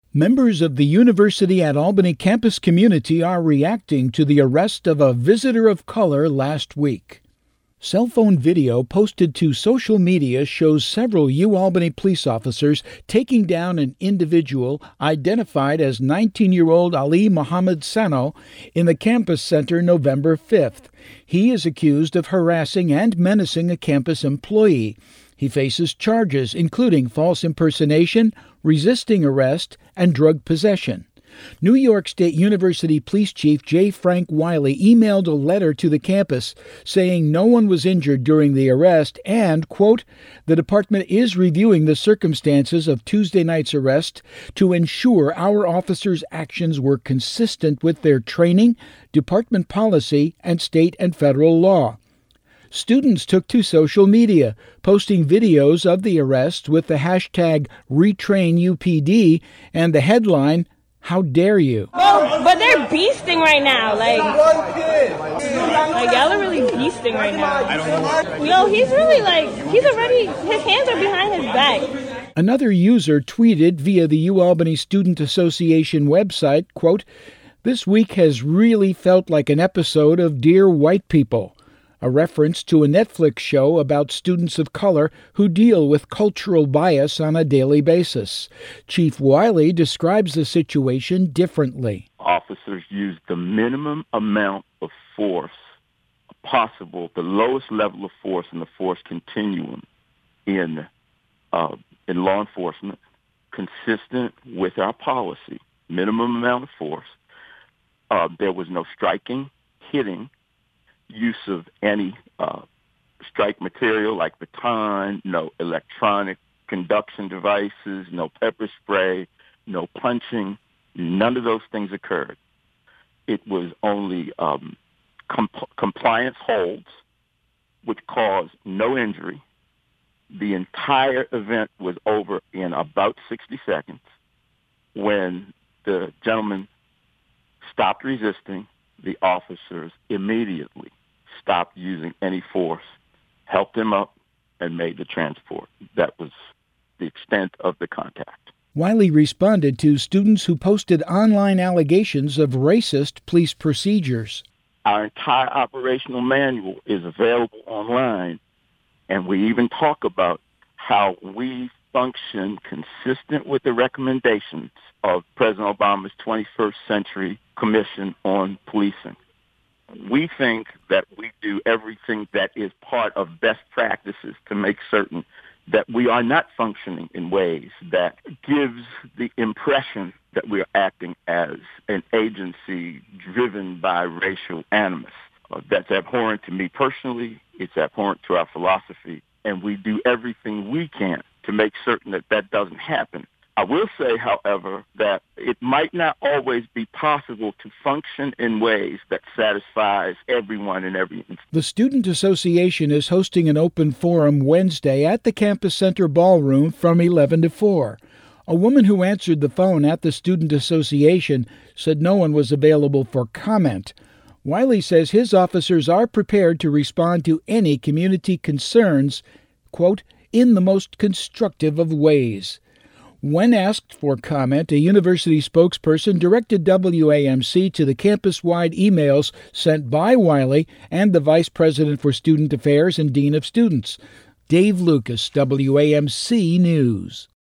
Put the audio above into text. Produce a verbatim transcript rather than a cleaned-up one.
Members of the University at Albany campus community are reacting to the arrest of a visitor of color last week. Cell phone video posted to social media shows several UAlbany police officers taking down an individual identified as nineteen-year-old Ali Muhammad Sano in the campus center November fifth. He is accused of harassing and menacing a campus employee. He faces charges including false impersonation, resisting arrest, and drug possession. New York State University Police Chief J. Frank Wiley emailed a letter to the campus saying no one was injured during the arrest and, quote, the department is reviewing the circumstances of Tuesday night's arrest to ensure our officers' actions were consistent with their training, department policy, and state and federal law. Students took to social media, posting videos of the arrest with the hashtag RetrainUPD and the headline, "How dare you?" Oh, but they're beasting right now. Like, like y'all are really beasting right now. I don't know. Yo, he's really like, he's already, his hands are behind his back. Another user tweeted via the UAlbany Student Association website, quote, "This week has really felt like an episode of Dear White People," a reference to a Netflix show about students of color who deal with cultural bias on a daily basis. Chief Wiley describes the situation differently. Officers used the minimum amount of force possible, the lowest level of force in the force continuum in uh, in law enforcement, consistent with our policy. Minimum amount of force. Uh, there was no striking, hitting, use of any uh, strike material like baton, no electronic conduction devices, no pepper spray, no punching. None of those things occurred. It was only um, comp- compliance holds, which caused no injury. The entire event was over in about sixty seconds when the gentleman stopped resisting. The officers immediately stopped using any force, helped him up, and made the transport. That was the extent of the contact. Wiley responded to students who posted online allegations of racist police procedures. Our entire operational manual is available online, and we even talk about how we function consistent with the recommendations of President Obama's twenty-first Century Commission on Policing. We think that we do everything that is part of best practices to make certain that we are not functioning in ways that gives the impression that we are acting as an agency driven by racial animus. Uh, that's abhorrent to me personally. It's abhorrent to our philosophy. And we do everything we can to make certain that that doesn't happen. I will say, however, that it might not always be possible to function in ways that satisfies everyone in every instance. The Student Association is hosting an open forum Wednesday at the Campus Center Ballroom from eleven to four. A woman who answered the phone at the Student Association said no one was available for comment. Wiley says his officers are prepared to respond to any community concerns, quote, in the most constructive of ways. When asked for comment, a university spokesperson directed W A M C to the campus-wide emails sent by Wiley and the Vice President for Student Affairs and Dean of Students. Dave Lucas, W A M C News.